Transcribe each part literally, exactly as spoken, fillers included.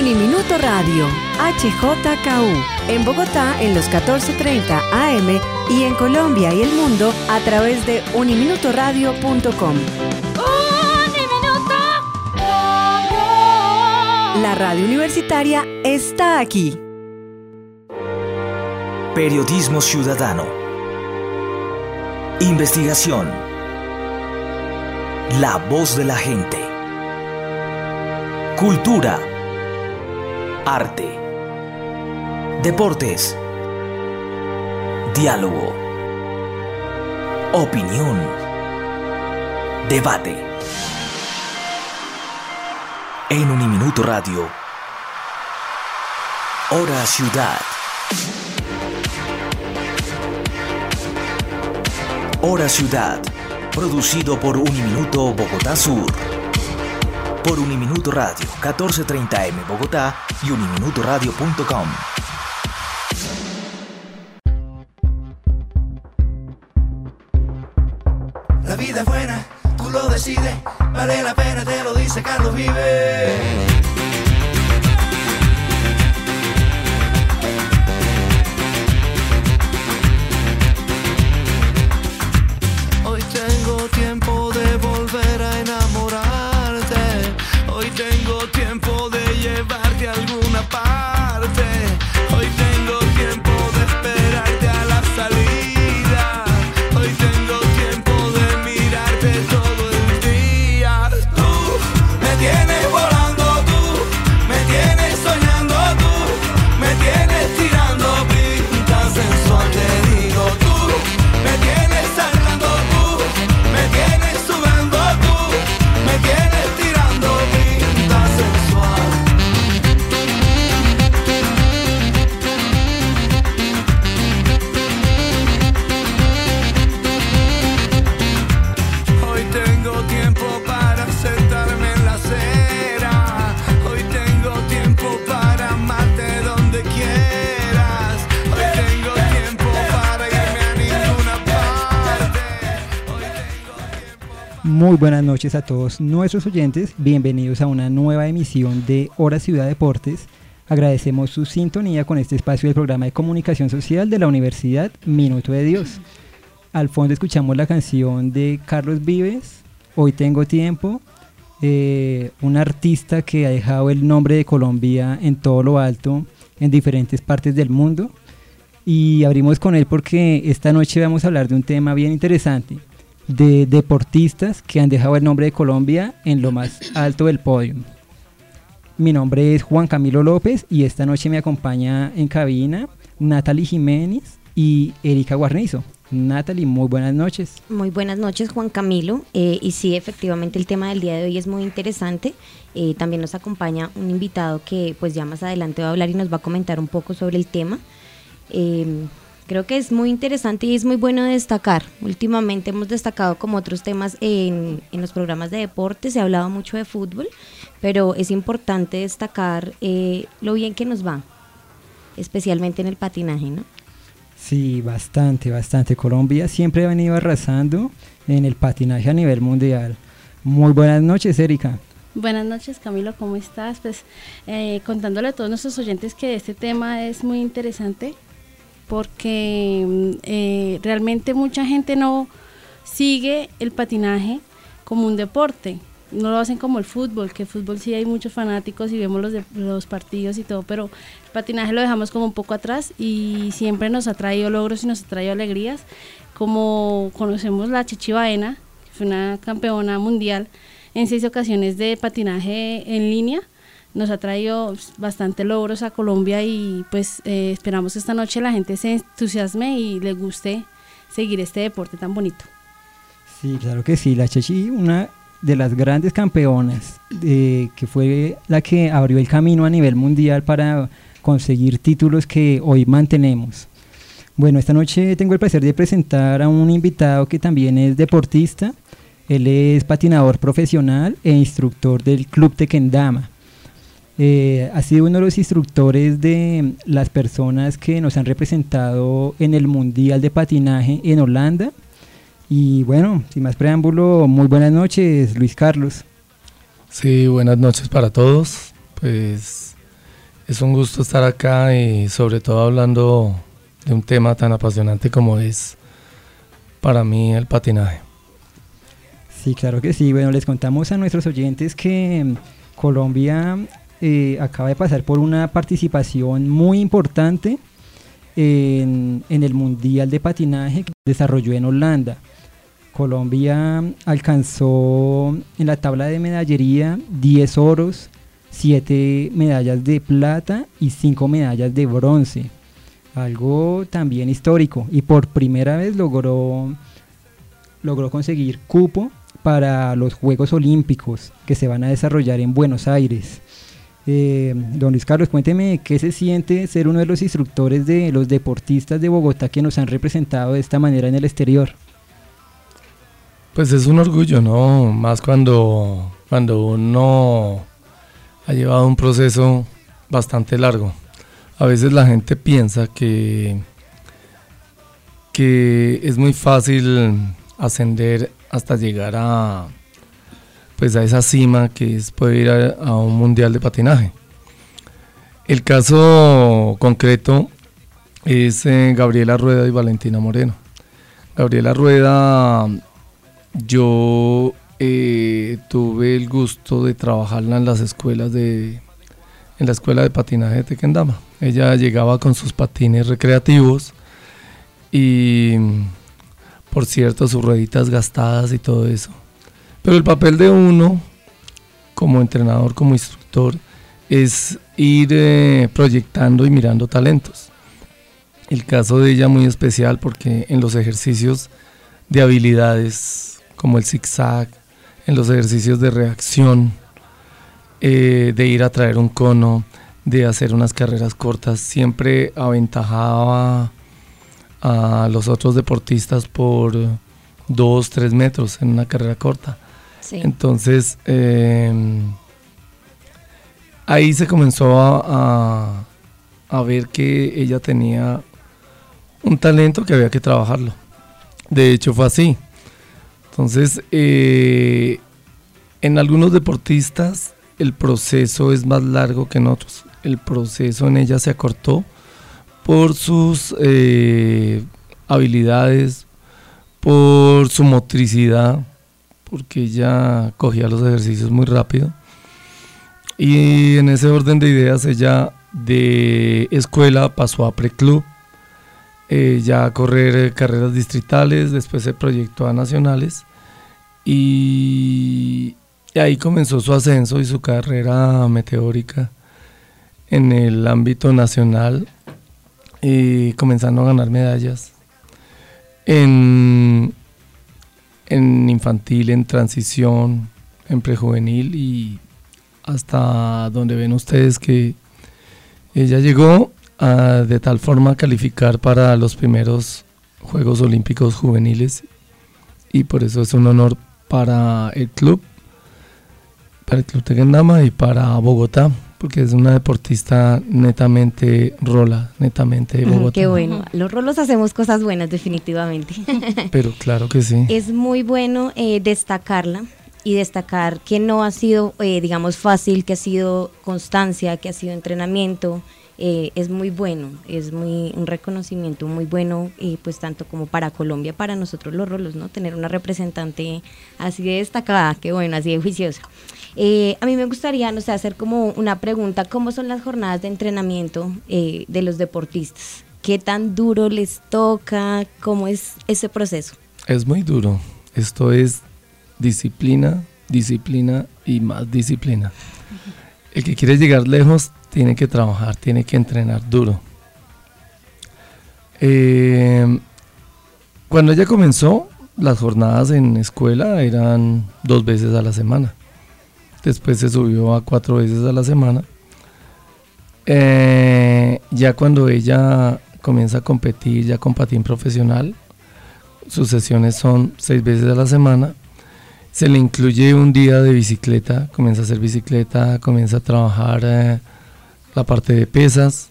Uniminuto Radio, H J K U, en Bogotá en los catorce treinta A M y en Colombia y el mundo a través de uniminutoradio punto com. La radio universitaria está aquí. Periodismo ciudadano. Investigación. La voz de la gente. Cultura. Arte. Deportes. Diálogo. Opinión. Debate. En Uniminuto Radio. Hora Ciudad. Hora Ciudad. Producido por Uniminuto Bogotá Sur. Por Uniminuto Radio, catorce treinta A M Bogotá y uniminutoradio punto com. La vida es buena, tú lo decides, vale la pena, te lo dice Carlos Vives. Hoy tengo tiempo de volver a enamorarte. Hoy tengo tiempo de llevarte a alguna parte. Hoy tengo tiempo de esperarte a la salida. Hoy tengo tiempo de mirarte todo el día. Tú me tienes volando, tú me tienes soñando, tú me tienes tirando pinta sensual. Te digo, tú me tienes saltando, tú me tienes sudando, tú me tienes tirando pinta sensual. Hoy tengo tiempo para sentarme en la acera. Hoy tengo tiempo para amarte donde quieras. Hoy tengo tiempo para irme a ninguna parte. Hoy tengo tiempo para... Muy buenas noches a todos nuestros oyentes, bienvenidos a una nueva emisión de Hora Ciudad Deportes. Agradecemos su sintonía con este espacio del programa de comunicación social de la Universidad Minuto de Dios. Al fondo escuchamos la canción de Carlos Vives, Hoy Tengo Tiempo, eh, un artista que ha dejado el nombre de Colombia en todo lo alto, en diferentes partes del mundo. Y abrimos con él porque esta noche vamos a hablar de un tema bien interesante, de deportistas que han dejado el nombre de Colombia en lo más alto del podio. Mi nombre es Juan Camilo López y esta noche me acompaña en cabina Natalie Jiménez y Erika Guarnizo. Natalie, muy buenas noches. Muy buenas noches, Juan Camilo. Eh, y sí, efectivamente el tema del día de hoy es muy interesante. Eh, también nos acompaña un invitado que pues ya más adelante va a hablar y nos va a comentar un poco sobre el tema. Eh, creo que es muy interesante y es muy bueno destacar. Últimamente hemos destacado como otros temas en, en los programas de deportes, se ha hablado mucho de fútbol, pero es importante destacar eh, lo bien que nos va, especialmente en el patinaje, ¿no? Sí, bastante, bastante. Colombia siempre ha venido arrasando en el patinaje a nivel mundial. Muy buenas noches, Erika. Buenas noches, Camilo, ¿cómo estás? Pues eh, contándole a todos nuestros oyentes que este tema es muy interesante porque eh, realmente mucha gente no sigue el patinaje como un deporte. No lo hacen como el fútbol, que el fútbol sí hay muchos fanáticos y vemos los, de, los partidos y todo, pero el patinaje lo dejamos como un poco atrás y siempre nos ha traído logros y nos ha traído alegrías, como conocemos la Chichi Baena, que fue una campeona mundial en seis ocasiones de patinaje en línea, nos ha traído bastante logros a Colombia y pues eh, esperamos que esta noche la gente se entusiasme y le guste seguir este deporte tan bonito. Sí, claro que sí, la Chichi, una de las grandes campeonas, eh, que fue la que abrió el camino a nivel mundial para conseguir títulos que hoy mantenemos. Bueno, esta noche tengo el placer de presentar a un invitado que también es deportista. Él es patinador profesional e instructor del Club Tequendama. Eh, ha sido uno de los instructores de las personas que nos han representado en el Mundial de Patinaje en Holanda. Y bueno, sin más preámbulo, muy buenas noches, Luis Carlos. Sí, buenas noches para todos. Pues Es un gusto estar acá y sobre todo hablando de un tema tan apasionante como es para mí el patinaje. Sí, claro que sí. Bueno, les contamos a nuestros oyentes que Colombia eh, acaba de pasar por una participación muy importante en, en el Mundial de Patinaje que desarrolló en Holanda. Colombia alcanzó en la tabla de medallería diez oros, siete medallas de plata y cinco medallas de bronce. Algo también histórico, y por primera vez logró, logró conseguir cupo para los Juegos Olímpicos que se van a desarrollar en Buenos Aires. Eh, don Luis Carlos, cuénteme qué se siente ser uno de los instructores de los deportistas de Bogotá que nos han representado de esta manera en el exterior. Pues es un orgullo, ¿no? Más cuando, cuando uno ha llevado un proceso bastante largo. A veces la gente piensa que, que es muy fácil ascender hasta llegar a, pues a esa cima que es poder ir a, a un mundial de patinaje. El caso concreto es eh, Gabriela Rueda y Valentina Moreno. Gabriela Rueda, yo eh, tuve el gusto de trabajarla en las escuelas de, en la escuela de patinaje de Tequendama. Ella llegaba con sus patines recreativos y, por cierto, sus rueditas gastadas y todo eso. Pero el papel de uno, como entrenador, como instructor, es ir eh, proyectando y mirando talentos. El caso de ella muy especial porque en los ejercicios de habilidades, como el zigzag, en los ejercicios de reacción, eh, de ir a traer un cono, de hacer unas carreras cortas, siempre aventajaba a los otros deportistas por dos, tres metros en una carrera corta. Sí. Entonces, eh, ahí se comenzó a, a, a ver que ella tenía un talento que había que trabajarlo. De hecho, fue así. Entonces, eh, en algunos deportistas el proceso es más largo que en otros. El proceso en ella se acortó por sus eh, habilidades, por su motricidad, porque ella cogía los ejercicios muy rápido. Y en ese orden de ideas ella de escuela pasó a preclub, eh, ya a correr eh, carreras distritales, después se proyectó a nacionales y, y ahí comenzó su ascenso y su carrera meteórica en el ámbito nacional, y comenzando a ganar medallas en, en infantil, en transición, en prejuvenil y hasta donde ven ustedes que ella llegó a de tal forma a calificar para los primeros Juegos Olímpicos Juveniles, y por eso es un honor para el club, para el Club Tequendama y para Bogotá, porque es una deportista netamente rola, netamente de Bogotá. Qué bueno, los rolos hacemos cosas buenas definitivamente. Pero claro que sí. Es muy bueno eh, destacarla y destacar que no ha sido, eh, digamos, fácil, que ha sido constancia, que ha sido entrenamiento. Eh, es muy bueno, es muy un reconocimiento muy bueno, eh, pues tanto como para Colombia, para nosotros los rolos, ¿no? Tener una representante así de destacada, qué bueno, así de juiciosa. Eh, a mí me gustaría, no sé, hacer como una pregunta: ¿cómo son las jornadas de entrenamiento eh, de los deportistas? ¿Qué tan duro les toca? ¿Cómo es ese proceso? Es muy duro. Esto es disciplina, disciplina y más disciplina. El que quiere llegar lejos tiene que trabajar, tiene que entrenar duro. Eh, cuando ella comenzó, las jornadas en escuela eran dos veces a la semana. Después se subió a cuatro veces a la semana. Eh, ya cuando ella comienza a competir ya con patín profesional, sus sesiones son seis veces a la semana. Se le incluye un día de bicicleta, comienza a hacer bicicleta, comienza a trabajar eh, la parte de pesas.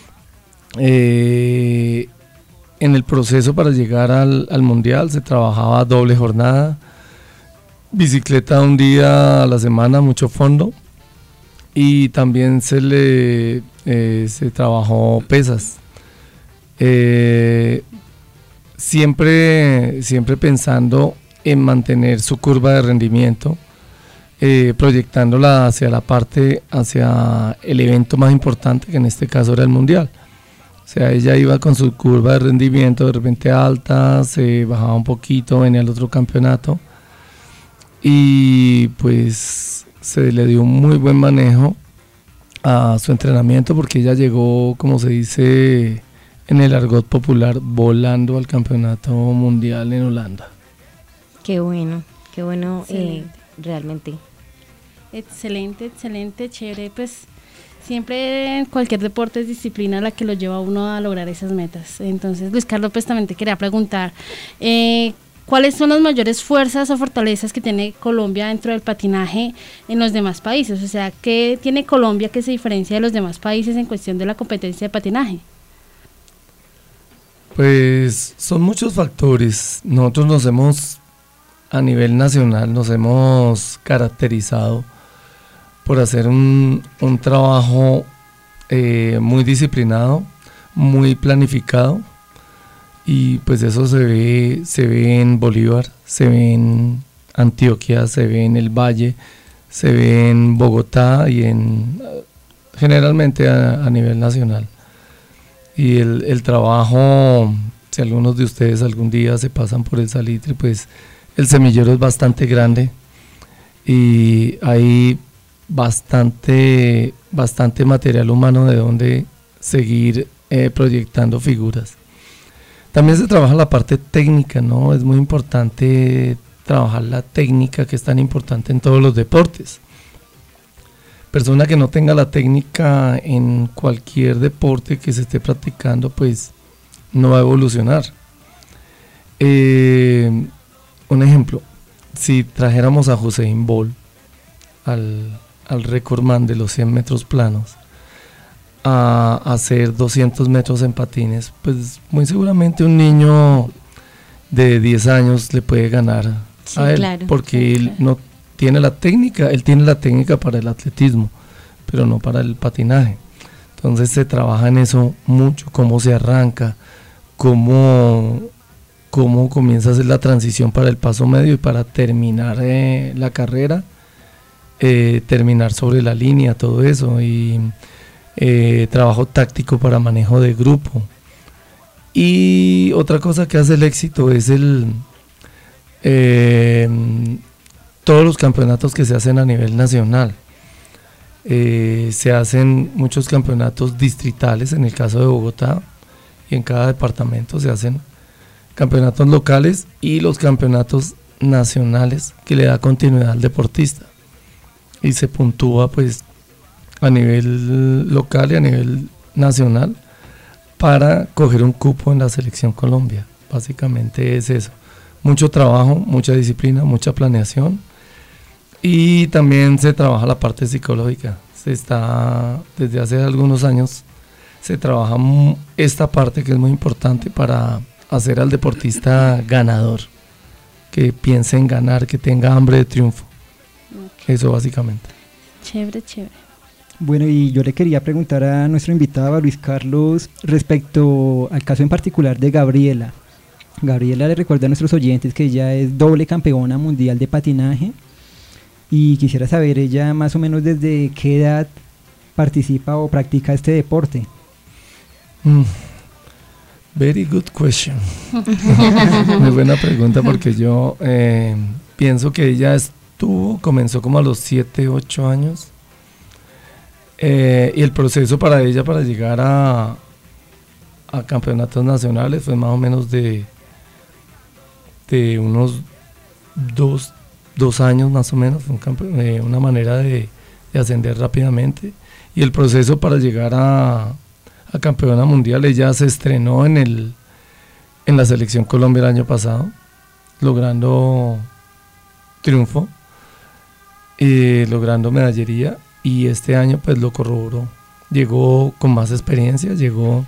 Eh, en el proceso para llegar al, al mundial se trabajaba doble jornada, bicicleta un día a la semana, mucho fondo, y también se le eh, se trabajó pesas. Eh, siempre, siempre pensando en mantener su curva de rendimiento, eh, proyectándola hacia la parte, hacia el evento más importante, que en este caso era el mundial. O sea, ella iba con su curva de rendimiento de repente alta, se bajaba un poquito, venía el otro campeonato y pues se le dio un muy buen manejo a su entrenamiento, porque ella llegó, como se dice en el argot popular, volando al campeonato mundial en Holanda. Qué bueno, qué bueno, eh, Excelente. realmente. Excelente, excelente, chévere, pues siempre en cualquier deporte es disciplina la que lo lleva a uno a lograr esas metas. Entonces, Luis Carlos, pues también te quería preguntar, eh, ¿cuáles son las mayores fuerzas o fortalezas que tiene Colombia dentro del patinaje en los demás países? O sea, ¿qué tiene Colombia que se diferencia de los demás países en cuestión de la competencia de patinaje? Pues son muchos factores. Nosotros nos hemos, a nivel nacional, nos hemos caracterizado por hacer un, un trabajo eh, muy disciplinado, muy planificado, y pues eso se ve, se ve en Bolívar, se ve en Antioquia, se ve en el Valle, se ve en Bogotá y en generalmente a, a nivel nacional. Y el, el trabajo, si algunos de ustedes algún día se pasan por el Salitre, pues el semillero es bastante grande y hay bastante, bastante material humano de donde seguir eh, proyectando figuras. También se trabaja la parte técnica, ¿no? Es muy importante trabajar la técnica, que es tan importante en todos los deportes. Persona que no tenga la técnica en cualquier deporte que se esté practicando, pues no va a evolucionar. Eh, un ejemplo, si trajéramos a Usain Bolt, al, al recordman de los cien metros planos, a hacer doscientos metros en patines, pues muy seguramente un niño de diez años le puede ganar Sí, a él, claro, porque sí, él claro. no tiene la técnica, él tiene la técnica para el atletismo, pero no para el patinaje. Entonces se trabaja en eso mucho, cómo se arranca, cómo, cómo comienza a hacer la transición para el paso medio y para terminar eh, la carrera, eh, terminar sobre la línea, todo eso, y eh, trabajo táctico para manejo de grupo. Y otra cosa que hace el éxito es el eh, todos los campeonatos que se hacen a nivel nacional. Eh, se hacen muchos campeonatos distritales en el caso de Bogotá, y en cada departamento se hacen campeonatos locales y los campeonatos nacionales, que le da continuidad al deportista y se puntúa pues a nivel local y a nivel nacional para coger un cupo en la selección Colombia. Básicamente es eso, mucho trabajo, mucha disciplina, mucha planeación. Y también se trabaja la parte psicológica. Se está, desde hace algunos años, se trabaja esta parte que es muy importante para hacer al deportista ganador, que piense en ganar, que tenga hambre de triunfo. Okay. Eso básicamente. Chévere, chévere. Bueno, y yo le quería preguntar a nuestro invitado, a Luis Carlos, respecto al caso en particular de Gabriela. Gabriela, le recuerda a nuestros oyentes que ella es doble campeona mundial de patinaje. Y quisiera saber ella más o menos desde qué edad participa o practica este deporte. Mm, very good question. Muy buena pregunta, porque yo eh, pienso que ella estuvo, comenzó como a los siete, ocho años. Eh, y el proceso para ella para llegar a, a campeonatos nacionales fue más o menos de, de unos dos dos años más o menos, un campe- eh, una manera de, de ascender rápidamente, y el proceso para llegar a, a campeona mundial. Ella se estrenó en el en la selección Colombia el año pasado, logrando triunfo, eh, logrando medallería, y este año pues lo corroboró, llegó con más experiencia, llegó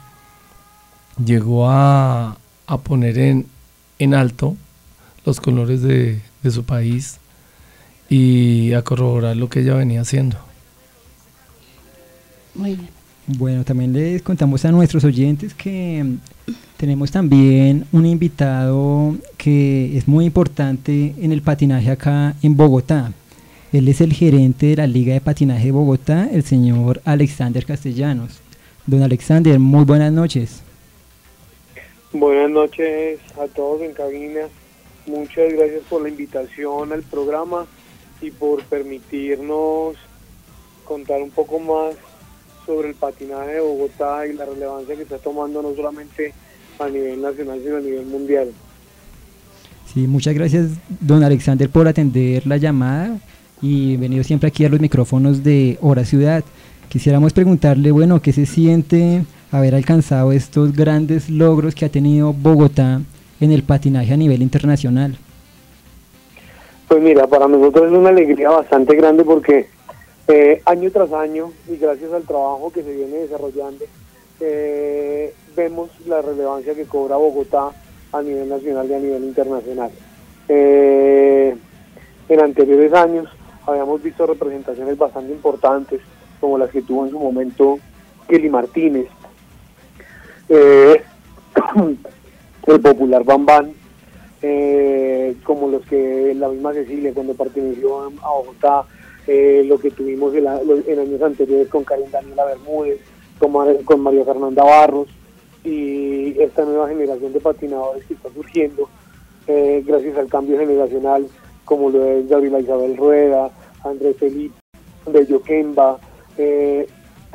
llegó a, a poner en, en alto los colores de, de su país y a corroborar lo que ella venía haciendo. Muy bien. Bueno, también les contamos a nuestros oyentes que tenemos también un invitado que es muy importante en el patinaje acá en Bogotá. Él es el gerente de la Liga de Patinaje de Bogotá, el señor Alexander Castellanos. Don Alexander, muy buenas noches. Buenas noches a todos en cabina. Muchas gracias por la invitación al programa y por permitirnos contar un poco más sobre el patinaje de Bogotá y la relevancia que está tomando no solamente a nivel nacional sino a nivel mundial. Sí, muchas gracias don Alexander por atender la llamada y venido siempre aquí a los micrófonos de Hora Ciudad. Quisiéramos preguntarle, bueno, ¿qué se siente haber alcanzado estos grandes logros que ha tenido Bogotá en el patinaje a nivel internacional? Pues mira, para nosotros es una alegría bastante grande porque eh, año tras año y gracias al trabajo que se viene desarrollando, eh, vemos la relevancia que cobra Bogotá a nivel nacional y a nivel internacional. Eh, en anteriores años habíamos visto representaciones bastante importantes, como las que tuvo en su momento Kelly Martínez, eh, el popular Bam Bam, eh, como los que la misma Cecilia cuando perteneció a Bogotá, eh, lo que tuvimos en, la, en años anteriores con Karen Daniela Bermúdez, con, Mar, con María Fernanda Barros, y esta nueva generación de patinadores que está surgiendo eh, gracias al cambio generacional, como lo es Gabriela Isabel Rueda, Andrés Felipe, Bello Kemba, eh,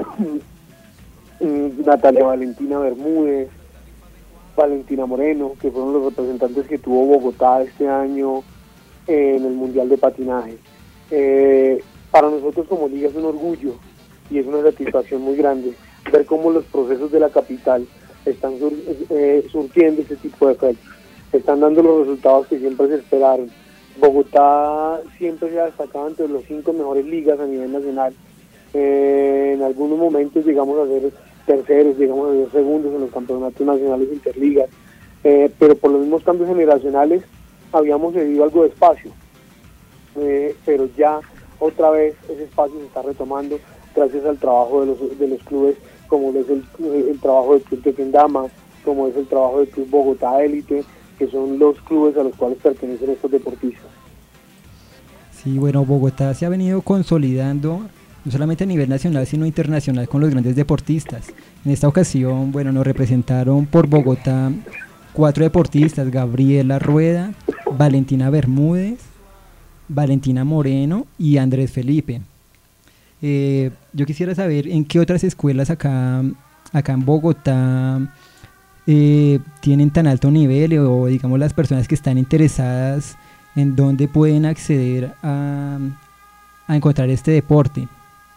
Natalia Valentina Bermúdez, Valentina Moreno, que fueron los representantes que tuvo Bogotá este año eh, en el Mundial de Patinaje. Eh, para nosotros como liga es un orgullo y es una satisfacción muy grande ver cómo los procesos de la capital están sur, eh, surtiendo este tipo de efectos, están dando los resultados que siempre se esperaron. Bogotá siempre se ha destacado entre los cinco mejores ligas a nivel nacional. Eh, en algunos momentos llegamos a ser terceros, llegamos a ser segundos en los campeonatos nacionales interligas, eh, pero por los mismos cambios generacionales habíamos cedido algo de espacio, eh, pero ya otra vez ese espacio se está retomando gracias al trabajo de los, de los clubes, como es el, el trabajo del Club de Kendama, como es el trabajo del Club Bogotá Élite, que son los clubes a los cuales pertenecen estos deportistas. Sí, bueno, Bogotá se ha venido consolidando no solamente a nivel nacional, sino internacional con los grandes deportistas. En esta ocasión, bueno, nos representaron por Bogotá cuatro deportistas: Gabriela Rueda, Valentina Bermúdez, Valentina Moreno y Andrés Felipe. Eh, yo quisiera saber en qué otras escuelas acá, acá en Bogotá eh, tienen tan alto nivel, o digamos las personas que están interesadas en dónde pueden acceder a, a encontrar este deporte.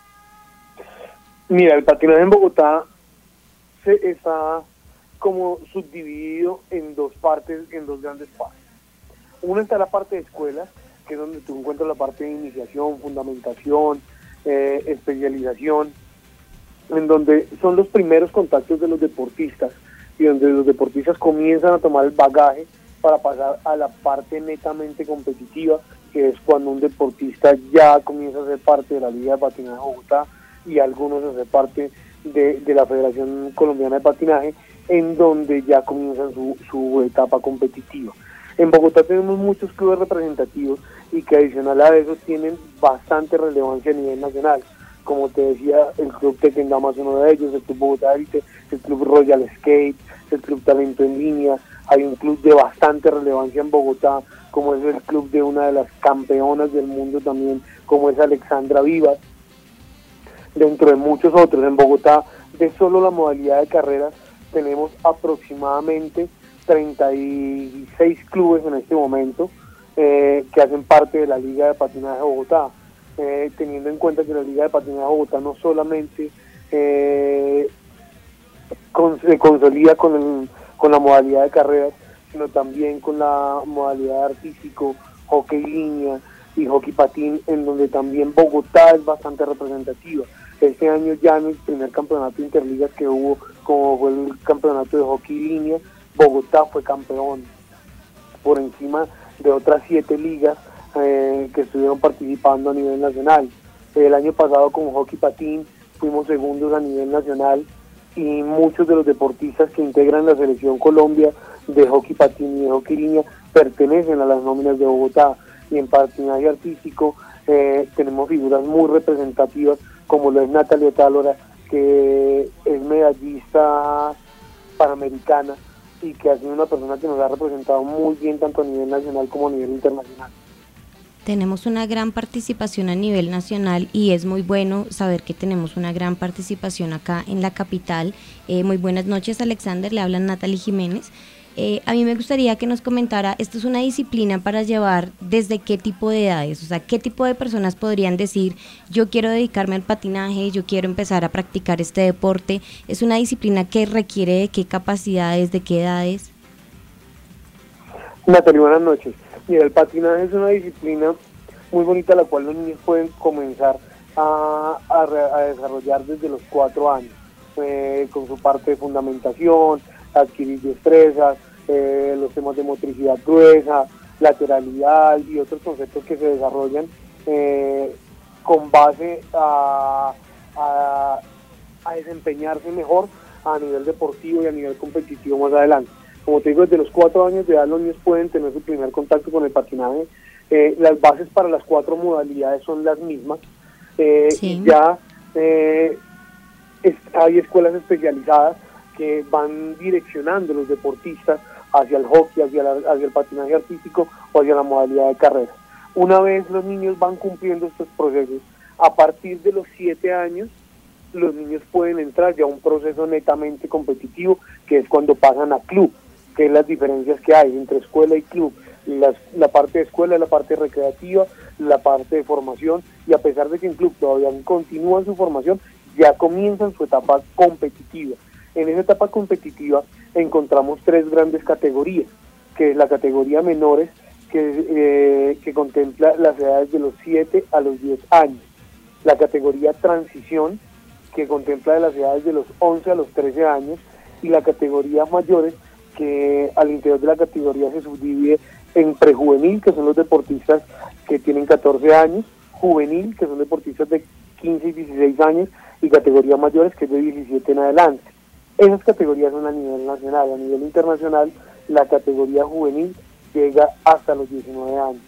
Mira, el patinaje en Bogotá se está como subdividido en dos partes, en dos grandes partes. Una está la parte de escuelas, que es donde tú encuentras la parte de iniciación, fundamentación, eh, especialización, en donde son los primeros contactos de los deportistas y donde los deportistas comienzan a tomar el bagaje para pasar a la parte netamente competitiva, que es cuando un deportista ya comienza a ser parte de la Liga de Patinaje de Bogotá y algunos a ser parte de, de la Federación Colombiana de Patinaje, en donde ya comienzan su, su etapa competitiva. En Bogotá tenemos muchos clubes representativos y que adicional a eso tienen bastante relevancia a nivel nacional. Como te decía, el Club Tequendama es uno de ellos, el Club Bogotá Élite, el Club Royal Skate, el Club Talento en Línea. Hay un club de bastante relevancia en Bogotá, como es el club de una de las campeonas del mundo también, como es Alexandra Vivas, dentro de muchos otros. En Bogotá, de solo la modalidad de carreras, tenemos aproximadamente treinta y seis clubes en este momento eh, que hacen parte de la Liga de Patinaje de Bogotá, eh, teniendo en cuenta que la Liga de Patinaje de Bogotá no solamente eh, con, se consolida con, el, con la modalidad de carreras, sino también con la modalidad artístico, hockey línea y hockey patín, en donde también Bogotá es bastante representativa. Este año ya en el primer campeonato interligas que hubo, como fue el campeonato de hockey línea, Bogotá fue campeón, por encima de otras siete ligas eh, que estuvieron participando a nivel nacional. El año pasado con hockey patín fuimos segundos a nivel nacional y muchos de los deportistas que integran la selección Colombia de hockey patín y de hockey línea pertenecen a las nóminas de Bogotá. Y en patinaje artístico eh, tenemos figuras muy representativas como lo es Natalia Otálora, que es medallista panamericana y que ha sido una persona que nos ha representado muy bien tanto a nivel nacional como a nivel internacional. Tenemos una gran participación a nivel nacional y es muy bueno saber que tenemos una gran participación acá en la capital. Eh, muy buenas noches, Alexander, le habla Natalie Jiménez. Eh, a mí me gustaría que nos comentara, ¿esto es una disciplina para llevar desde qué tipo de edades? O sea, ¿qué tipo de personas podrían decir, yo quiero dedicarme al patinaje, yo quiero empezar a practicar este deporte? ¿Es una disciplina que requiere de qué capacidades, de qué edades? Natalie, buenas noches. Mira, el patinaje es una disciplina muy bonita la cual los niños pueden comenzar a, a, a desarrollar desde los cuatro años, eh, con su parte de fundamentación, adquirir destrezas, eh, los temas de motricidad gruesa, lateralidad y otros conceptos que se desarrollan eh, con base a, a, a desempeñarse mejor a nivel deportivo y a nivel competitivo más adelante. Como te digo, desde los cuatro años de edad los niños pueden tener su primer contacto con el patinaje. Eh, las bases para las cuatro modalidades son las mismas. Eh, sí. Y ya eh, es, hay escuelas especializadas que van direccionando a los deportistas hacia el hockey, hacia, la, hacia el patinaje artístico o hacia la modalidad de carrera. Una vez los niños van cumpliendo estos procesos, a partir de los siete años, los niños pueden entrar ya a un proceso netamente competitivo, que es cuando pasan a club, que es las diferencias que hay entre escuela y club. Las, la parte de escuela es la parte recreativa, la parte de formación, y a pesar de que en club todavía continúan su formación, ya comienzan su etapa competitiva. En esa etapa competitiva encontramos tres grandes categorías, que es la categoría menores, que, eh, que contempla las edades de los siete a los diez años, la categoría transición, que contempla de las edades de los once a los trece años, y la categoría mayores, que al interior de la categoría se subdivide en prejuvenil, que son los deportistas que tienen catorce años, juvenil, que son deportistas de quince y dieciséis años, y categoría mayores, que es de diecisiete en adelante. Esas categorías son a nivel nacional. A nivel internacional, la categoría juvenil llega hasta los diecinueve años.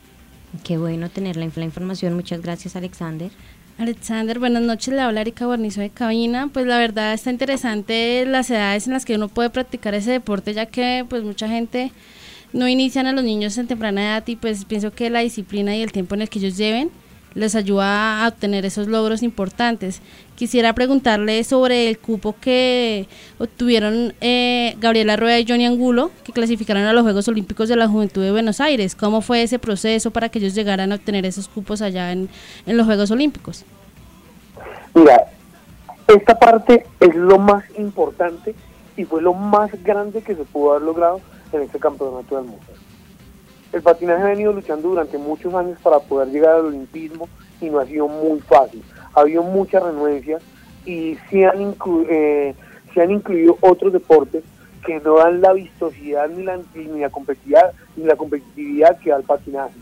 Qué bueno tener la, la información. Muchas gracias, Alexander. Alexander, buenas noches, le habla Erika Guarnizo de cabina. Pues la verdad está interesante las edades en las que uno puede practicar ese deporte, ya que pues mucha gente no inician a los niños en temprana edad, y pues pienso que la disciplina y el tiempo en el que ellos lleven les ayuda a obtener esos logros importantes. Quisiera preguntarle sobre el cupo que obtuvieron eh, Gabriela Rueda y Johnny Angulo, que clasificaron a los Juegos Olímpicos de la Juventud de Buenos Aires. ¿Cómo fue ese proceso para que ellos llegaran a obtener esos cupos allá en, en los Juegos Olímpicos? Mira, esta parte es lo más importante y fue lo más grande que se pudo haber logrado en este campeonato del mundo. El patinaje ha venido luchando durante muchos años para poder llegar al olimpismo y no ha sido muy fácil. Ha habido mucha renuencia y se han, inclu eh, se han incluido otros deportes que no dan la vistosidad ni la, ni la competitividad ni la competitividad que da el patinaje.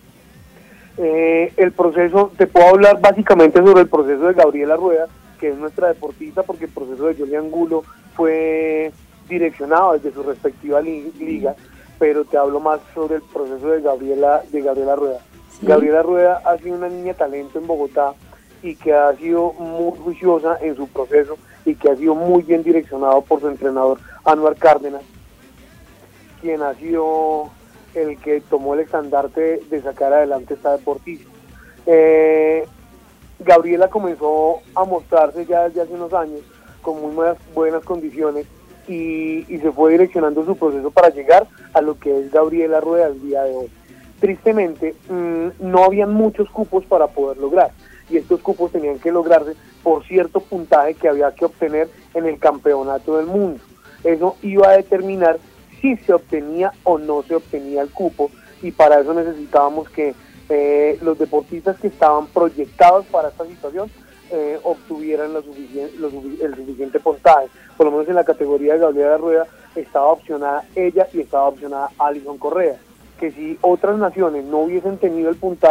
Eh, el proceso, te puedo hablar básicamente sobre el proceso de Gabriela Rueda, que es nuestra deportista, porque el proceso de Johnny Angulo fue direccionado desde su respectiva li liga, pero te hablo más sobre el proceso de Gabriela, de Gabriela Rueda. ¿Sí? Gabriela Rueda ha sido una niña talento en Bogotá y que ha sido muy juiciosa en su proceso y que ha sido muy bien direccionado por su entrenador Anuar Cárdenas, quien ha sido el que tomó el estandarte de sacar adelante esta deportista. Eh, Gabriela comenzó a mostrarse ya desde hace unos años con muy buenas, buenas condiciones y, y se fue direccionando su proceso para llegar a lo que es Gabriela Rueda el día de hoy. Tristemente, mmm, no habían muchos cupos para poder lograr, y estos cupos tenían que lograrse por cierto puntaje que había que obtener en el campeonato del mundo. Eso iba a determinar si se obtenía o no se obtenía el cupo, y para eso necesitábamos que eh, los deportistas que estaban proyectados para esta situación eh, obtuvieran lo suficiente, lo, el suficiente puntaje. Por lo menos en la categoría de Gabriela Rueda estaba opcionada ella y estaba opcionada Alison Correa, que si otras naciones no hubiesen tenido el puntaje,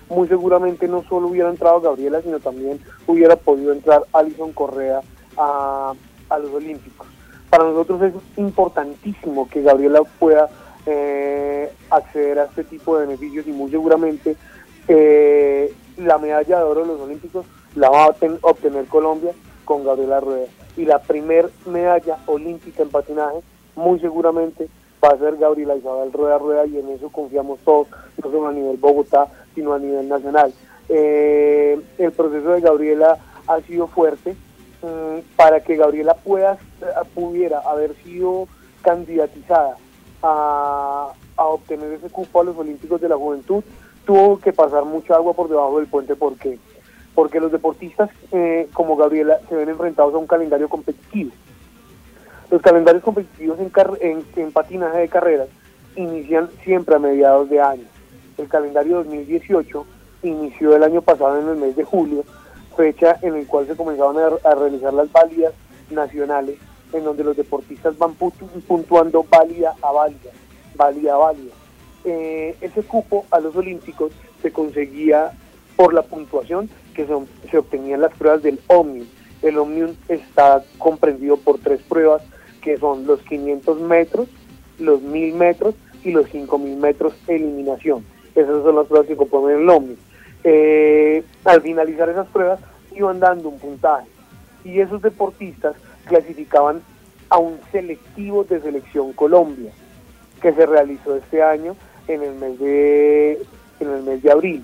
muy seguramente no solo hubiera entrado Gabriela, sino también hubiera podido entrar Alison Correa a, a los Olímpicos. Para nosotros es importantísimo que Gabriela pueda eh, acceder a este tipo de beneficios y muy seguramente eh, la medalla de oro de los Olímpicos la va a obten- obtener Colombia con Gabriela Rueda. Y la primer medalla olímpica en patinaje muy seguramente va a ser Gabriela Isabel Rueda Rueda, y en eso confiamos todos, no solo a nivel Bogotá, sino a nivel nacional. Eh, el proceso de Gabriela ha sido fuerte. Mm, para que Gabriela pueda, pudiera haber sido candidatizada a, a obtener ese cupo a los Olímpicos de la Juventud, tuvo que pasar mucha agua por debajo del puente. ¿Por qué? Porque los deportistas eh, como Gabriela se ven enfrentados a un calendario competitivo. Los calendarios competitivos en, car- en, en patinaje de carreras inician siempre a mediados de año. El calendario dos mil dieciocho inició el año pasado en el mes de julio, fecha en el cual se comenzaban a, a realizar las válidas nacionales, en donde los deportistas van puntu- puntuando válida a válida, válida a válida. Eh, ese cupo a los Olímpicos se conseguía por la puntuación que son, se obtenían las pruebas del Omnium. El Omnium está comprendido por tres pruebas, que son los quinientos metros, los mil metros y los cinco mil metros eliminación. Esas son las pruebas que componen el Omnium. Eh, al finalizar esas pruebas iban dando un puntaje y esos deportistas clasificaban a un selectivo de Selección Colombia que se realizó este año en el mes de en el mes de abril.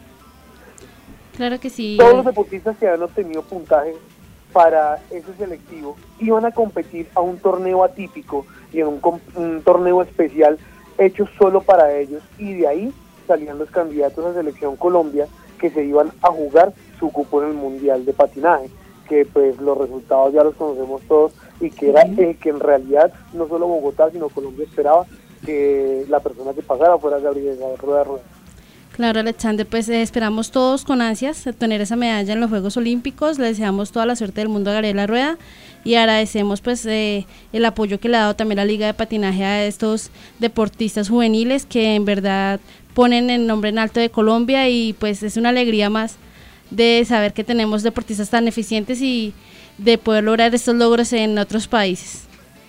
Claro que sí. Todos los deportistas que habían obtenido puntaje para ese selectivo iban a competir a un torneo atípico y en un, un torneo especial hecho solo para ellos, y de ahí salían los candidatos a Selección Colombia que se iban a jugar su cupo en el Mundial de Patinaje, que pues los resultados ya los conocemos todos, y que era el que en realidad no solo Bogotá sino Colombia esperaba que la persona que pasara fuera Gabriela Rueda Rueda. Claro, Alexander, pues eh, esperamos todos con ansias tener esa medalla en los Juegos Olímpicos. Le deseamos toda la suerte del mundo a Gabriela Rueda y agradecemos pues eh, el apoyo que le ha dado también la Liga de Patinaje a estos deportistas juveniles que en verdad ponen el nombre en alto de Colombia, y pues es una alegría más de saber que tenemos deportistas tan eficientes y de poder lograr estos logros en otros países.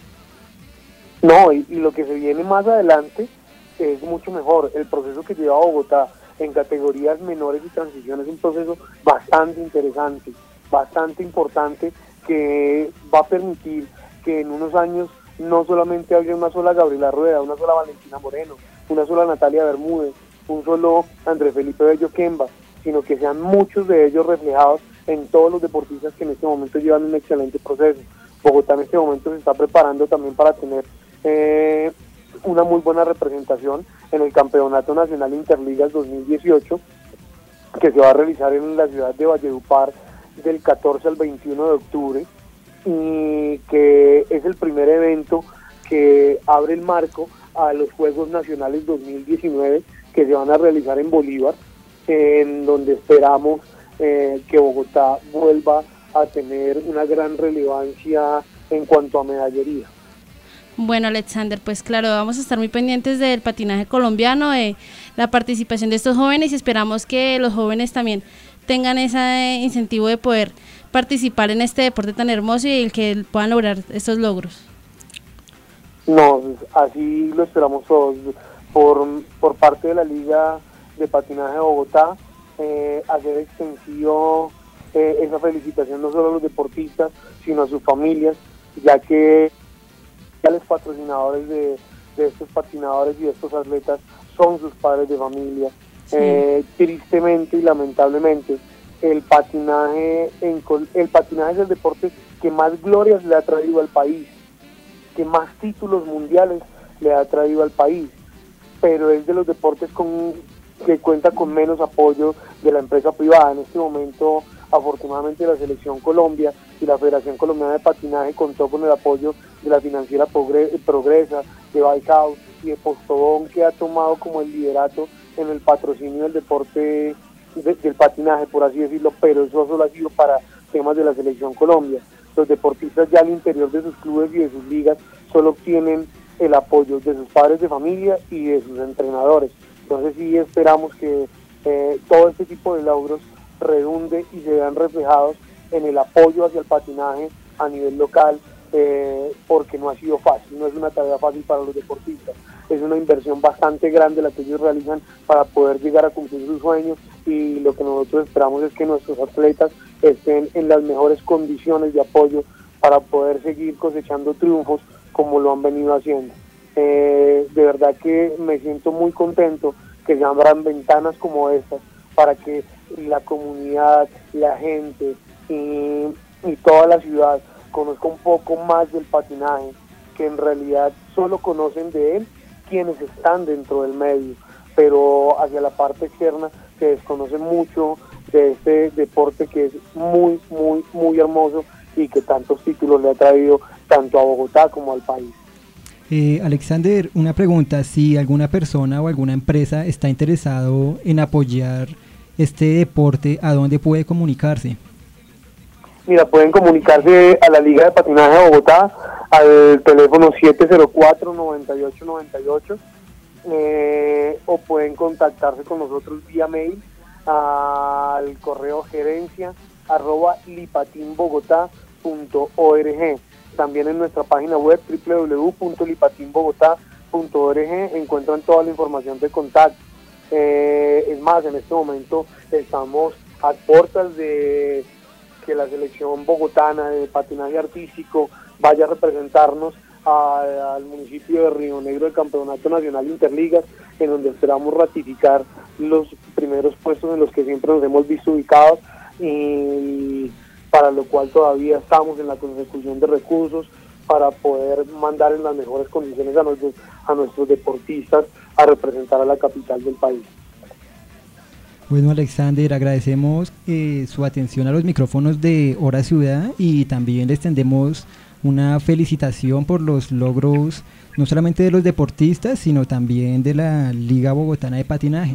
No, y, y lo que se viene más adelante es mucho mejor. El proceso que lleva Bogotá en categorías menores y transición es un proceso bastante interesante, bastante importante, que va a permitir que en unos años no solamente haya una sola Gabriela Rueda, una sola Valentina Moreno, una sola Natalia Bermúdez, un solo Andrés Felipe Bello Kemba, sino que sean muchos de ellos reflejados en todos los deportistas que en este momento llevan un excelente proceso. Bogotá en este momento se está preparando también para tener eh, una muy buena representación en el Campeonato Nacional Interligas dos mil dieciocho, que se va a realizar en la ciudad de Valledupar del catorce al veintiuno de octubre, y que es el primer evento que abre el marco a los Juegos Nacionales dos mil diecinueve que se van a realizar en Bolívar, en donde esperamos eh, que Bogotá vuelva a tener una gran relevancia en cuanto a medallería. Bueno, Alexander, pues claro, vamos a estar muy pendientes del patinaje colombiano, de la participación de estos jóvenes, y esperamos que los jóvenes también tengan ese incentivo de poder participar en este deporte tan hermoso y el que puedan lograr estos logros. No, así lo esperamos todos. Por, por parte de la Liga de Patinaje de Bogotá, eh, hacer extensivo eh, esa felicitación no solo a los deportistas, sino a sus familias, ya que los patrocinadores de, de estos patinadores y de estos atletas son sus padres de familia. Sí. Eh, tristemente y lamentablemente, el patinaje, en, el patinaje es el deporte que más glorias le ha traído al país, que más títulos mundiales le ha traído al país, pero es de los deportes con, que cuenta con menos apoyo de la empresa privada. En este momento, afortunadamente, la Selección Colombia y la Federación Colombiana de Patinaje contó con el apoyo de la financiera Progresa, de Baikal y de Postobón, que ha tomado como el liderato en el patrocinio del deporte de, del patinaje, por así decirlo, pero eso solo ha sido para temas de la Selección Colombia. Los deportistas ya al interior de sus clubes y de sus ligas solo obtienen el apoyo de sus padres de familia y de sus entrenadores. Entonces sí esperamos que eh, todo este tipo de logros redunde y se vean reflejados en el apoyo hacia el patinaje a nivel local, eh, porque no ha sido fácil, no es una tarea fácil para los deportistas, es una inversión bastante grande la que ellos realizan para poder llegar a cumplir sus sueños, y lo que nosotros esperamos es que nuestros atletas estén en las mejores condiciones de apoyo para poder seguir cosechando triunfos como lo han venido haciendo. Eh, de verdad que me siento muy contento que se abran ventanas como estas para que la comunidad, la gente y, y toda la ciudad conozca un poco más del patinaje, que en realidad solo conocen de él quienes están dentro del medio, pero hacia la parte externa se desconoce mucho de este deporte que es muy, muy, muy hermoso y que tantos títulos le ha traído tanto a Bogotá como al país. Eh, Alexander, una pregunta, si alguna persona o alguna empresa está interesado en apoyar este deporte, ¿a dónde puede comunicarse? Mira, pueden comunicarse a la Liga de Patinaje de Bogotá al teléfono siete cero cuatro, nueve ocho nueve ocho, eh, o pueden contactarse con nosotros vía mail al correo gerencia arroba lipatinbogotá punto org. También en nuestra página web doble u doble u doble u punto lipatinbogotá punto org encuentran toda la información de contacto. Eh, es más, en este momento estamos a puertas de que la selección bogotana de patinaje artístico vaya a representarnos a, al municipio de Río Negro del Campeonato Nacional Interligas, en donde esperamos ratificar los primeros puestos en los que siempre nos hemos visto ubicados, y para lo cual todavía estamos en la consecución de recursos para poder mandar en las mejores condiciones a nuestros, a nuestros deportistas a representar a la capital del país. Bueno, Alexander, agradecemos eh, su atención a los micrófonos de Hora Ciudad, y también le extendemos una felicitación por los logros no solamente de los deportistas, sino también de la Liga Bogotana de Patinaje.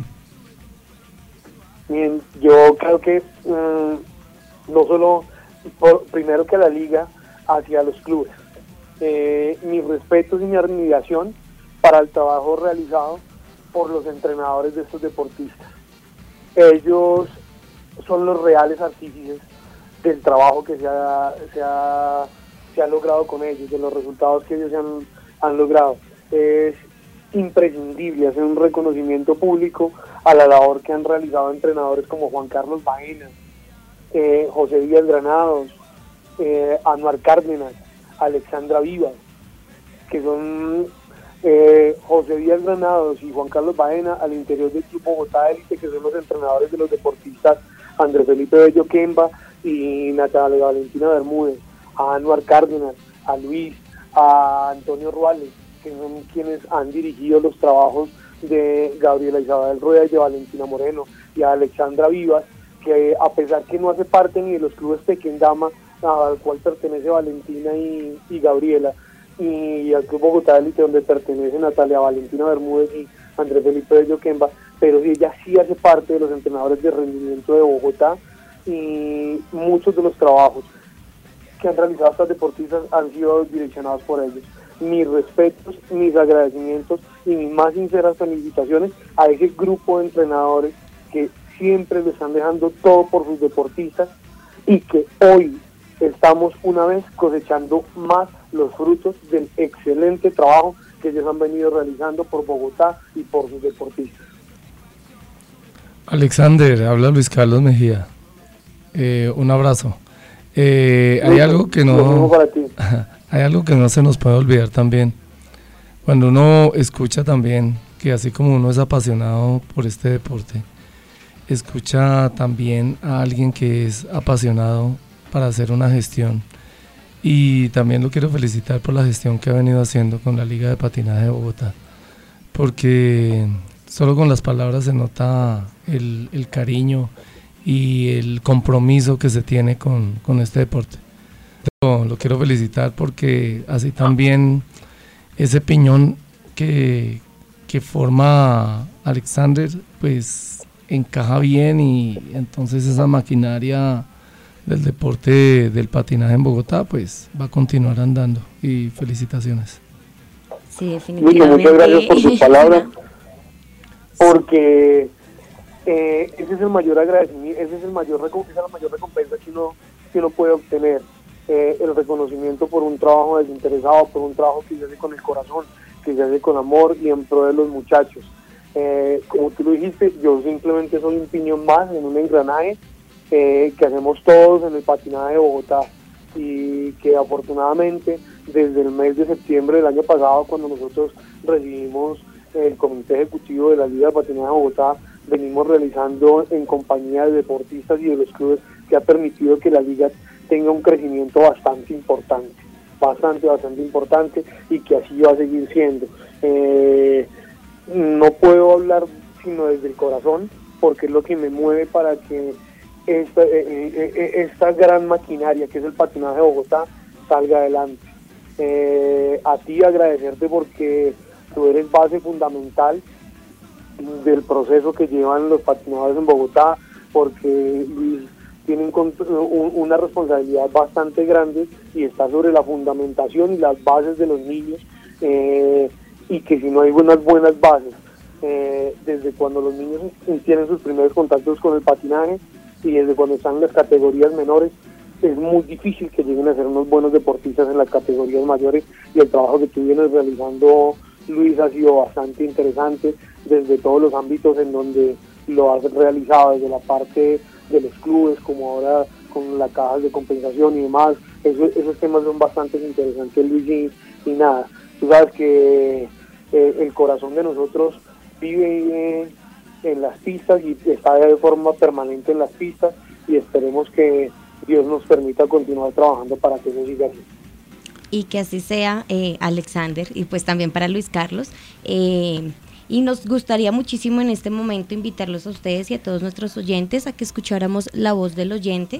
Bien, yo creo que um, no solo, por, primero que la Liga, hacia los clubes. Eh, mis respetos y mi admiración para el trabajo realizado por los entrenadores de estos deportistas. Ellos son los reales artífices del trabajo que se ha, se ha, se ha logrado con ellos, de los resultados que ellos han, han logrado. Es imprescindible hacer un reconocimiento público a la labor que han realizado entrenadores como Juan Carlos Baena, eh, José Díaz Granados, eh, Anuar Cárdenas, Alexandra Vivas, que son eh, José Díaz Granados y Juan Carlos Baena al interior del Club Bogotá Élite, que son los entrenadores de los deportistas Andrés Felipe Bello Quemba y Natalia Valentina Bermúdez, a Anuar Cárdenas, a Luis, a Antonio Ruales, que son quienes han dirigido los trabajos de Gabriela Isabel Rueda y de Valentina Moreno, y a Alexandra Vivas, que a pesar que no hace parte ni de los clubes Tequendama al cual pertenece Valentina y, y Gabriela, y al Club Bogotá Élite, donde pertenece Natalia Valentina Bermúdez y Andrés Felipe Bello Quemba, pero ella sí hace parte de los entrenadores de rendimiento de Bogotá, y muchos de los trabajos que han realizado estas deportistas han sido direccionados por ellos. Mis respetos, mis agradecimientos y mis más sinceras felicitaciones a ese grupo de entrenadores que siempre le están dejando todo por sus deportistas, y que hoy estamos una vez cosechando más los frutos del excelente trabajo que ellos han venido realizando por Bogotá y por sus deportistas. Alexander, habla Luis Carlos Mejía. Eh, un abrazo. Eh, hay algo que no hay algo que no se nos puede olvidar también. Cuando uno escucha también que así como uno es apasionado por este deporte, escucha también a alguien que es apasionado para hacer una gestión, y también lo quiero felicitar por la gestión que ha venido haciendo con la Liga de Patinaje de Bogotá, porque solo con las palabras se nota el, el cariño y el compromiso que se tiene con, con este deporte. Lo, lo quiero felicitar porque así también ese piñón que, que forma Alexander pues encaja bien, y entonces esa maquinaria del deporte del patinaje en Bogotá pues va a continuar andando, y felicitaciones. Sí, definitivamente. Muchas, muchas gracias por sus palabras, porque eh, ese es el mayor agradecimiento, ese es el mayor, esa es la mayor recompensa que uno, que uno puede obtener, eh, el reconocimiento por un trabajo desinteresado, por un trabajo que se hace con el corazón, que se hace con amor y en pro de los muchachos. Eh, como tú lo dijiste, yo simplemente soy un piñón más en un engranaje eh, que hacemos todos en el patinaje de Bogotá, y que afortunadamente desde el mes de septiembre del año pasado, cuando nosotros recibimos el comité ejecutivo de la Liga de Patinaje de Bogotá, venimos realizando en compañía de deportistas y de los clubes, que ha permitido que la liga tenga un crecimiento bastante importante, bastante, bastante importante, y que así va a seguir siendo. Eh, no puedo hablar sino desde el corazón, porque es lo que me mueve para que esta, eh, eh, esta gran maquinaria que es el patinaje de Bogotá salga adelante. Eh, a ti agradecerte porque tú eres base fundamental del proceso que llevan los patinadores en Bogotá, porque Luis tienen una responsabilidad bastante grande y está sobre la fundamentación y las bases de los niños, eh, y que si no hay unas buenas bases, eh, desde cuando los niños tienen sus primeros contactos con el patinaje y desde cuando están en las categorías menores, es muy difícil que lleguen a ser unos buenos deportistas en las categorías mayores, y el trabajo que tú vienes realizando, Luis, ha sido bastante interesante desde todos los ámbitos en donde lo has realizado, desde la parte de los clubes, como ahora con las cajas de compensación y demás. Eso, esos temas son bastante interesantes, Luis, y, y nada, tú sabes que eh, el corazón de nosotros vive eh, en las pistas y está de forma permanente en las pistas, y esperemos que Dios nos permita continuar trabajando para que eso siga así. Y que así sea, eh, Alexander, y pues también para Luis Carlos. Eh, y nos gustaría muchísimo en este momento invitarlos a ustedes y a todos nuestros oyentes a que escucháramos la voz del oyente.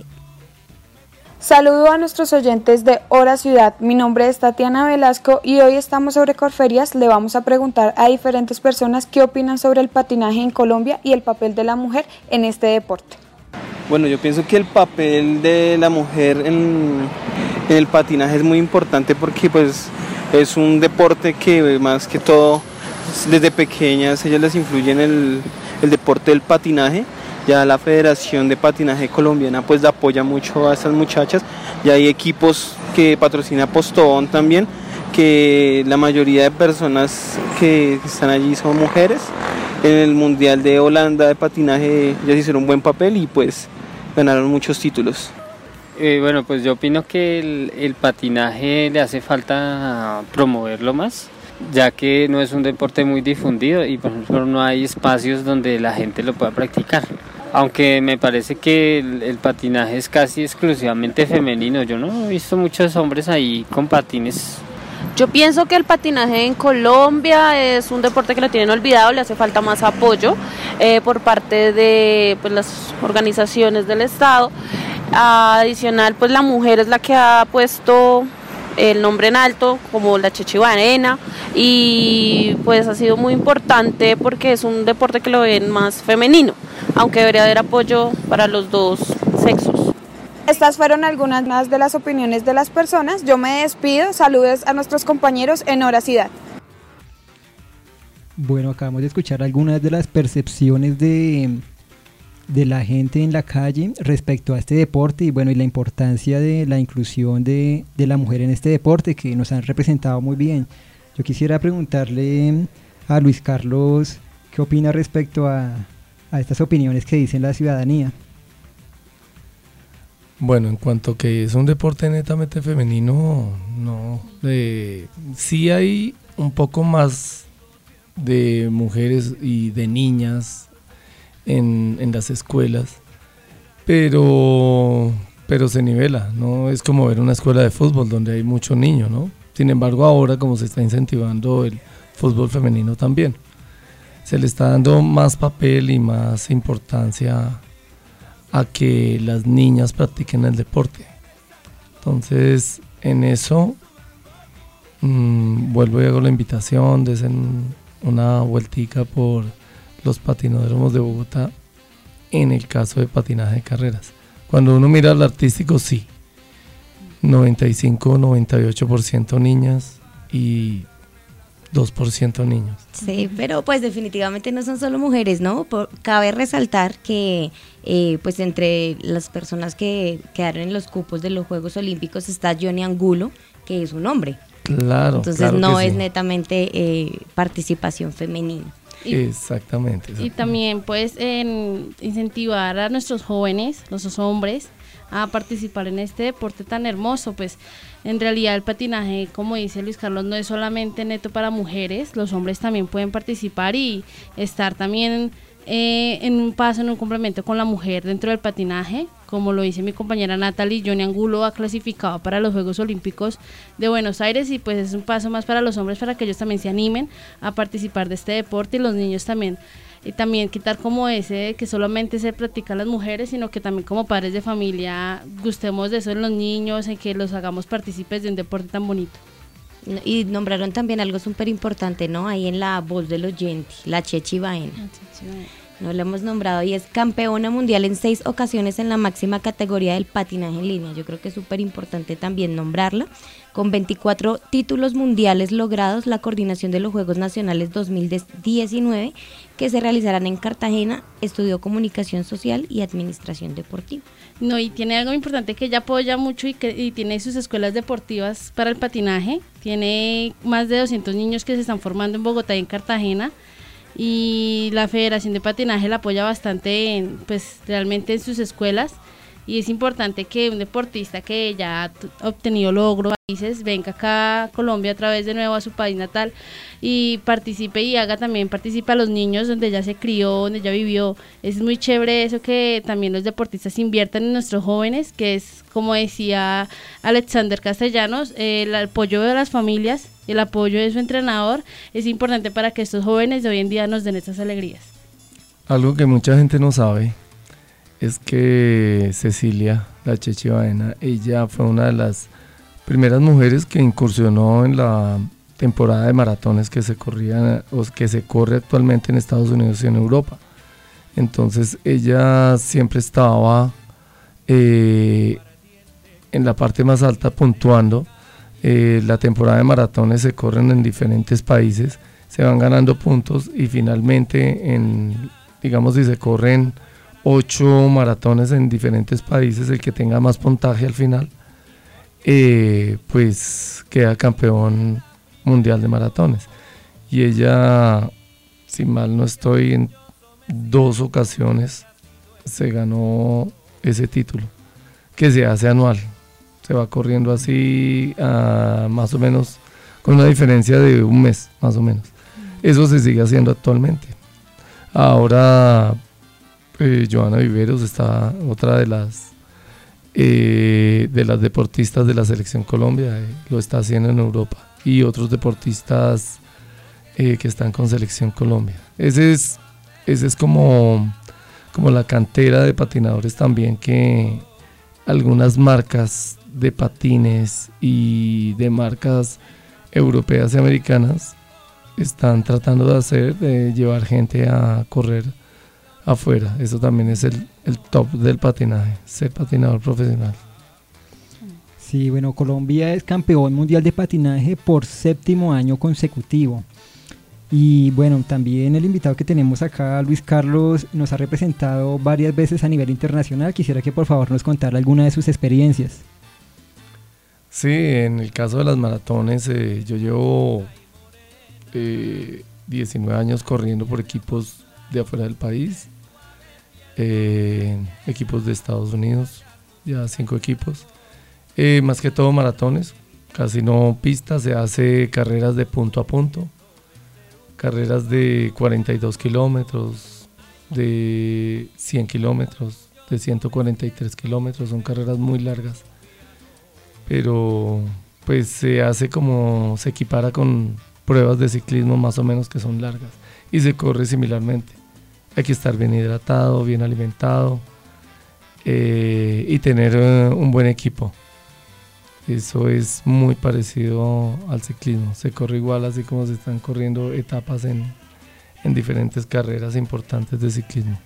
Saludo a nuestros oyentes de Hora Ciudad. Mi nombre es Tatiana Velasco y hoy estamos sobre Corferias. Le vamos a preguntar a diferentes personas qué opinan sobre el patinaje en Colombia y el papel de la mujer en este deporte. Bueno, yo pienso que el papel de la mujer en, en el patinaje es muy importante, porque pues es un deporte que más que todo desde pequeñas ellas les influye en el, el deporte del patinaje. Ya la Federación de Patinaje Colombiana pues apoya mucho a estas muchachas, y hay equipos que patrocina Postobón también, que la mayoría de personas que están allí son mujeres. En el Mundial de Holanda de patinaje ellas hicieron un buen papel y pues ganaron muchos títulos. Eh, bueno, pues yo opino que el, el patinaje le hace falta promoverlo más, ya que no es un deporte muy difundido y por ejemplo no hay espacios donde la gente lo pueda practicar. Aunque me parece que el, el patinaje es casi exclusivamente femenino, yo no he visto muchos hombres ahí con patines. Yo pienso que el patinaje en Colombia es un deporte que lo tienen olvidado, le hace falta más apoyo eh, por parte de pues, las organizaciones del Estado. Adicional, pues la mujer es la que ha puesto el nombre en alto, como la Chechibarena, y pues ha sido muy importante porque es un deporte que lo ven más femenino, aunque debería haber apoyo para los dos sexos. Estas fueron algunas más de las opiniones de las personas. Yo me despido, saludos a nuestros compañeros en Hora Ciudad. Bueno, acabamos de escuchar algunas de las percepciones de, de la gente en la calle respecto a este deporte y bueno, y la importancia de la inclusión de, de la mujer en este deporte, que nos han representado muy bien. Yo quisiera preguntarle a Luis Carlos qué opina respecto a, a estas opiniones que dice la ciudadanía. Bueno, en cuanto que es un deporte netamente femenino, no. Eh, sí hay un poco más de mujeres y de niñas en, en las escuelas, pero, pero se nivela, no es como ver una escuela de fútbol donde hay mucho niño, ¿no? Sin embargo, ahora como se está incentivando el fútbol femenino también, se le está dando más papel y más importancia a que las niñas practiquen el deporte. Entonces, en eso, mmm, vuelvo y hago la invitación, desen una vueltica por los patinódromos de Bogotá, en el caso de patinaje de carreras. Cuando uno mira al artístico, sí, noventa y cinco, noventa y ocho por ciento niñas y dos por ciento niños. Sí, pero pues definitivamente no son solo mujeres, ¿no? Por, cabe resaltar que eh, pues entre las personas que quedaron en los cupos de los Juegos Olímpicos está Johnny Angulo, que es un hombre. Claro. Entonces claro no que es sí. netamente eh, participación femenina. Y, exactamente, exactamente. Y también pues en incentivar a nuestros jóvenes, los hombres, a participar en este deporte tan hermoso. Pues en realidad el patinaje, como dice Luis Carlos, no es solamente neto para mujeres, los hombres también pueden participar y estar también eh, en un paso, en un complemento con la mujer dentro del patinaje. Como lo dice mi compañera Natalie, Johnny Angulo ha clasificado para los Juegos Olímpicos de Buenos Aires y pues es un paso más para los hombres para que ellos también se animen a participar de este deporte y los niños también. Y también quitar como ese de que solamente se practica las mujeres, sino que también como padres de familia gustemos de eso en los niños, en que los hagamos partícipes de un deporte tan bonito. Y nombraron también algo súper importante, ¿no? Ahí en la voz del oyente, la Chechi Baena. No la hemos nombrado y es campeona mundial en seis ocasiones en la máxima categoría del patinaje en línea. Yo creo que es súper importante también nombrarla. Con veinticuatro títulos mundiales logrados, la coordinación de los Juegos Nacionales dos mil diecinueve, que se realizarán en Cartagena, estudió comunicación social y administración deportiva. No, y tiene algo importante que ella apoya mucho y que y tiene sus escuelas deportivas para el patinaje. Tiene más de doscientos niños que se están formando en Bogotá y en Cartagena. Y la Federación de Patinaje la apoya bastante en, pues realmente en sus escuelas, y es importante que un deportista que ya ha obtenido logros países venga acá a Colombia otra vez de nuevo a su país natal y participe y haga también participe a los niños donde ya se crió, donde ya vivió. Es muy chévere eso, que también los deportistas inviertan en nuestros jóvenes, que es como decía Alexander Castellanos, eh, el apoyo de las familias, el apoyo de su entrenador es importante para que estos jóvenes de hoy en día nos den estas alegrías. Algo que mucha gente no sabe es que Cecilia, la Chechi Baena, ella fue una de las primeras mujeres que incursionó en la temporada de maratones que se corrían o que se corre actualmente en Estados Unidos y en Europa. Entonces ella siempre estaba eh, en la parte más alta puntuando. Eh, la temporada de maratones se corren en diferentes países, se van ganando puntos y finalmente, en, digamos, si se corren ocho maratones en diferentes países, el que tenga más puntaje al final, eh, pues queda campeón mundial de maratones. Y ella, si mal no estoy, en dos ocasiones se ganó ese título, que se hace anual. Se va corriendo así, uh, más o menos, con una diferencia de un mes, más o menos. Eso se sigue haciendo actualmente. Ahora, eh, Joana Viveros está otra de las eh, de las deportistas de la Selección Colombia, eh, lo está haciendo en Europa, y otros deportistas eh, que están con Selección Colombia. Ese es, ese es como, como la cantera de patinadores también que algunas marcas de patines y de marcas europeas y americanas están tratando de hacer, de llevar gente a correr afuera. Eso también es el, el top del patinaje, ser patinador profesional. Sí, bueno, Colombia es campeón mundial de patinaje por séptimo año consecutivo. Y bueno, también el invitado que tenemos acá, Luis Carlos, nos ha representado varias veces a nivel internacional. Quisiera que por favor nos contara alguna de sus experiencias. Sí, en el caso de las maratones, eh, yo llevo eh, diecinueve años corriendo por equipos de afuera del país, eh, equipos de Estados Unidos, ya cinco equipos, eh, más que todo maratones, casi no pistas, se hace carreras de punto a punto, carreras de cuarenta y dos kilómetros, de cien kilómetros, de ciento cuarenta y tres kilómetros, son carreras muy largas. Pero pues se hace como, se equipara con pruebas de ciclismo más o menos que son largas y se corre similarmente. Hay que estar bien hidratado, bien alimentado eh, y tener uh, un buen equipo. Eso es muy parecido al ciclismo, se corre igual así como se están corriendo etapas en, en diferentes carreras importantes de ciclismo.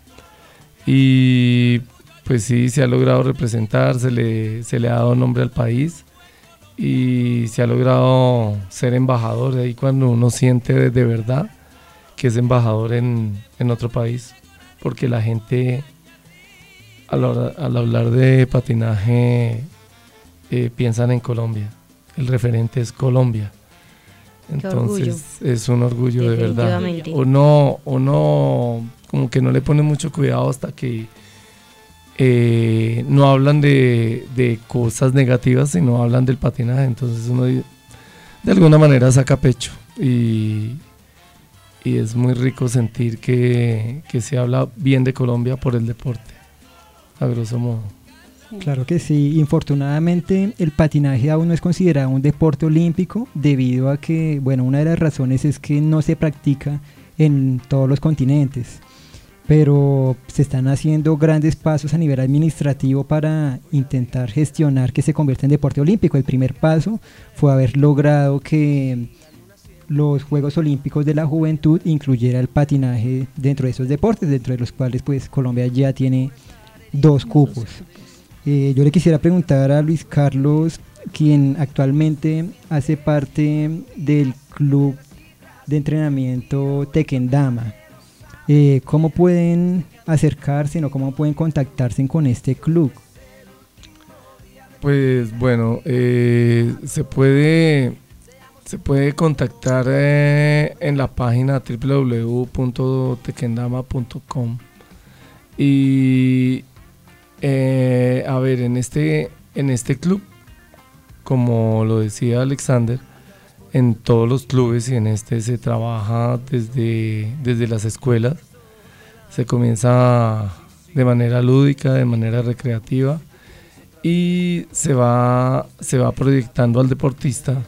Y pues sí, se ha logrado representar, se le, se le ha dado nombre al país y se ha logrado ser embajador. Ahí cuando uno siente de, de verdad que es embajador en, en otro país, porque la gente al, al hablar de patinaje eh, piensan en Colombia, el referente es Colombia. Entonces es un orgullo de verdad. Uno, uno como que no le pone mucho cuidado hasta que eh, no hablan de, de cosas negativas, sino hablan del patinaje. Entonces uno de alguna manera saca pecho y, y es muy rico sentir que, que se habla bien de Colombia por el deporte, a grosso modo. Claro que sí, infortunadamente el patinaje aún no es considerado un deporte olímpico debido a que, bueno, una de las razones es que no se practica en todos los continentes, pero se están haciendo grandes pasos a nivel administrativo para intentar gestionar que se convierta en deporte olímpico. El primer paso fue haber logrado que los Juegos Olímpicos de la Juventud incluyera el patinaje dentro de esos deportes, dentro de los cuales pues Colombia ya tiene dos cupos. Eh, yo le quisiera preguntar a Luis Carlos, quien actualmente hace parte del club de entrenamiento Tequendama, eh, ¿cómo pueden acercarse o cómo pueden contactarse con este club? Pues bueno, eh, se puede se puede contactar eh, en la página doble u doble u doble u punto tequendama punto com y Eh, a ver, en este, en este club, como lo decía Alexander, en todos los clubes y en este se trabaja desde, desde las escuelas, se comienza de manera lúdica, de manera recreativa y se va, se va proyectando al deportista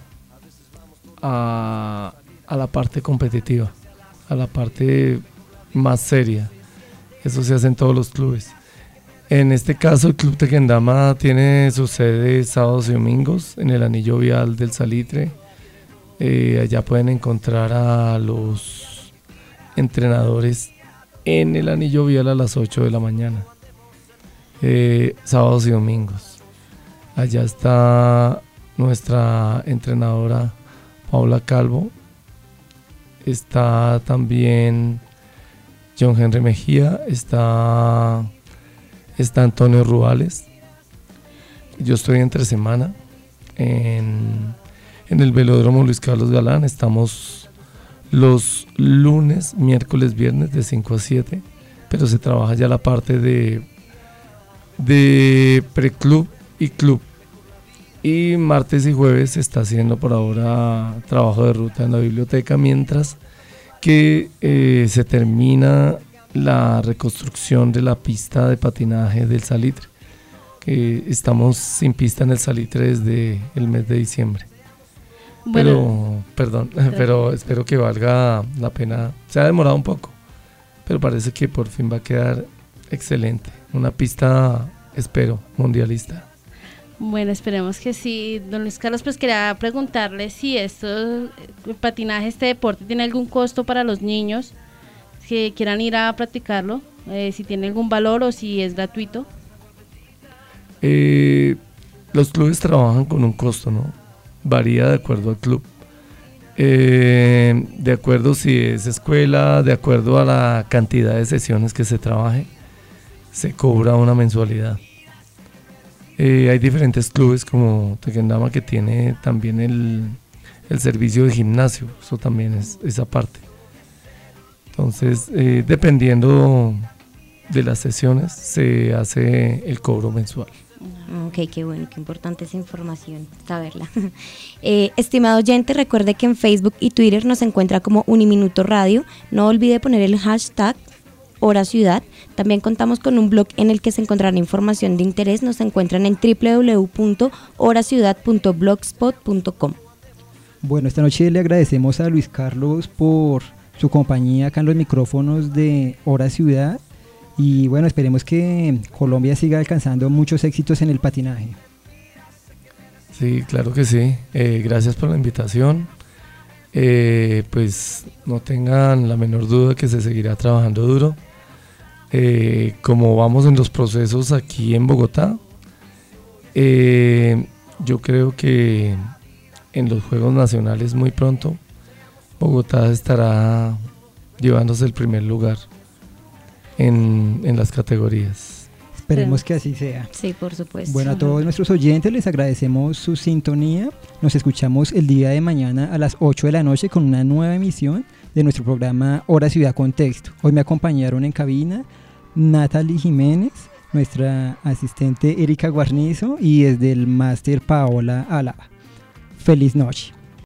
a, a la parte competitiva, a la parte más seria. Eso se hace en todos los clubes. En este caso, el Club Tequendama tiene su sede sábados y domingos en el anillo vial del Salitre. Eh, allá pueden encontrar a los entrenadores en el anillo vial a las ocho de la mañana, eh, sábados y domingos. Allá está nuestra entrenadora Paula Calvo. Está también John Henry Mejía. Está... Está Antonio Ruales. Yo estoy entre semana en, en el velódromo Luis Carlos Galán. Estamos los lunes, miércoles, viernes de cinco a siete, pero se trabaja ya la parte de, de preclub y club. Y martes y jueves se está haciendo por ahora trabajo de ruta en la biblioteca, mientras que eh, se termina la reconstrucción de la pista de patinaje del Salitre, que estamos sin pista en el Salitre desde el mes de diciembre. Bueno, pero, perdón, pero espero que valga la pena. Se ha demorado un poco, pero parece que por fin va a quedar excelente. Una pista, espero, mundialista. Bueno, esperemos que sí. Don Luis Carlos, pues quería preguntarle si esto, el patinaje, este deporte, tiene algún costo para los niños que quieran ir a practicarlo, eh, si tiene algún valor o si es gratuito. Eh, los clubes trabajan con un costo, ¿no? Varía de acuerdo al club, eh, de acuerdo si es escuela, de acuerdo a la cantidad de sesiones que se trabaje, se cobra una mensualidad. Eh, hay diferentes clubes como Tequendama que tiene también el, el servicio de gimnasio, eso también es esa parte. Entonces, eh, dependiendo de las sesiones, se hace el cobro mensual. Ok, qué bueno, qué importante esa información, saberla. eh, estimado oyente, recuerde que en Facebook y Twitter nos encuentra como Uniminuto Radio. No olvide poner el hashtag Hora Ciudad. También contamos con un blog en el que se encontrará información de interés. Nos encuentran en doble u doble u doble u punto hora ciudad punto blogspot punto com. Bueno, esta noche le agradecemos a Luis Carlos por su compañía acá en los micrófonos de Hora Ciudad y bueno, esperemos que Colombia siga alcanzando muchos éxitos en el patinaje. Sí, claro que sí. Eh, gracias por la invitación. Eh, pues no tengan la menor duda que se seguirá trabajando duro. Eh, como vamos en los procesos aquí en Bogotá, eh, yo creo que en los Juegos Nacionales muy pronto Bogotá estará llevándose el primer lugar en, en las categorías. Esperemos que así sea. Sí, por supuesto. Bueno, a todos nuestros oyentes les agradecemos su sintonía. Nos escuchamos el día de mañana a las ocho de la noche con una nueva emisión de nuestro programa Hora Ciudad Contexto. Hoy me acompañaron en cabina Natalie Jiménez, nuestra asistente Erika Guarnizo y desde el máster Paola Álava. Feliz noche.